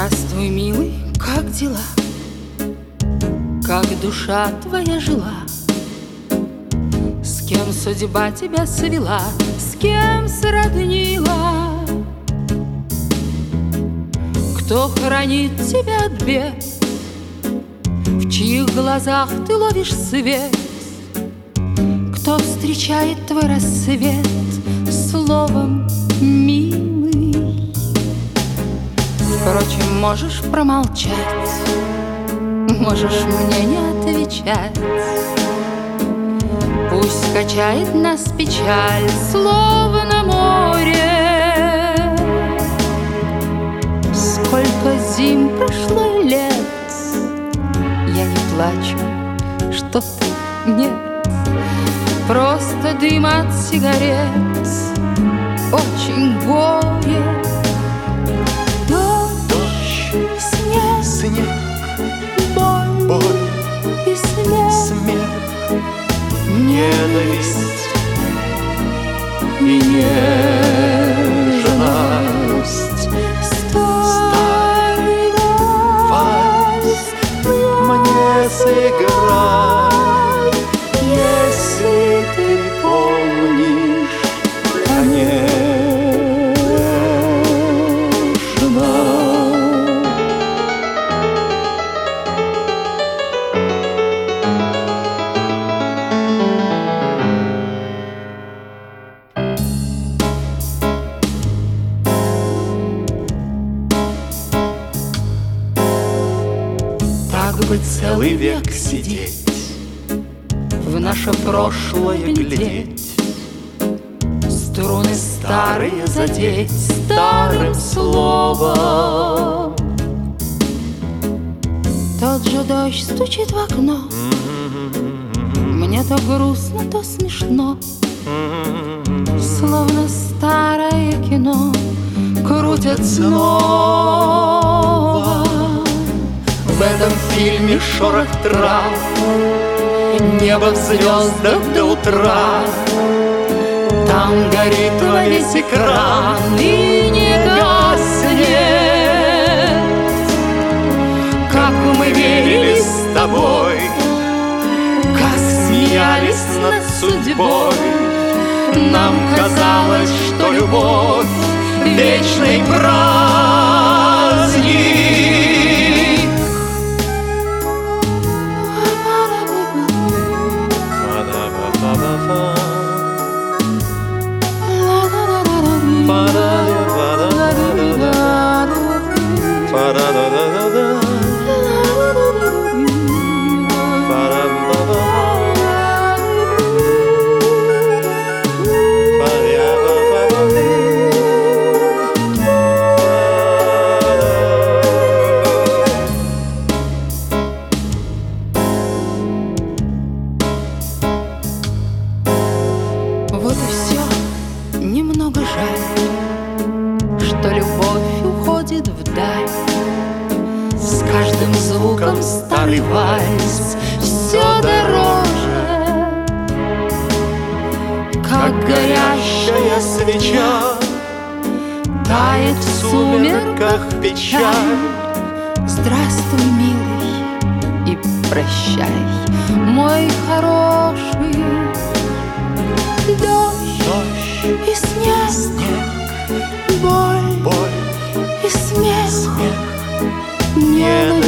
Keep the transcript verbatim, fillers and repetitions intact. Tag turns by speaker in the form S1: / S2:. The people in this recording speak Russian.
S1: Здравствуй, милый, как дела? Как душа твоя жила? С кем судьба тебя свела? С кем сроднила? Кто хранит тебя от бед? В чьих глазах ты ловишь свет? Кто встречает твой рассвет словом «милый»? Впрочем, можешь промолчать, можешь мне не отвечать. Пусть качает нас печаль, словно море. Сколько зим прошло и лет, я не плачу, что ты нет. Просто дым от сигарет, очень горе. Дождь, снег,
S2: снег,
S1: боль,
S2: боль
S1: и смех,
S2: смех, ненависть и нежность.
S1: старый
S2: Вальс мне сыграй, если ты помнишь, конечно. Так бы целый век сидеть, в наше прошлое глядеть, струны старые задеть старым словом.
S1: Тот же дождь стучит в окно, мне то грустно, то смешно, словно старое кино крутят снова.
S2: В этом фильме шорох трав, небо в звездах до утра. Там горит во весь экран и не гаснет. Как мы верили с тобой, как смеялись над судьбой. Нам казалось, что любовь — вечный праздник.
S1: Вот и все, немного жаль, что любовь уходит вдаль. С каждым звуком старый вальс все дороже,
S2: Как горящая свеча
S1: тает в
S2: в сумерках печаль.
S1: Здравствуй, милый, и прощай, мой хороший. Дождь
S2: Дождь,
S1: и снег,
S2: снег,
S1: боль
S2: боль
S1: и смех,
S2: смех,
S1: ненависть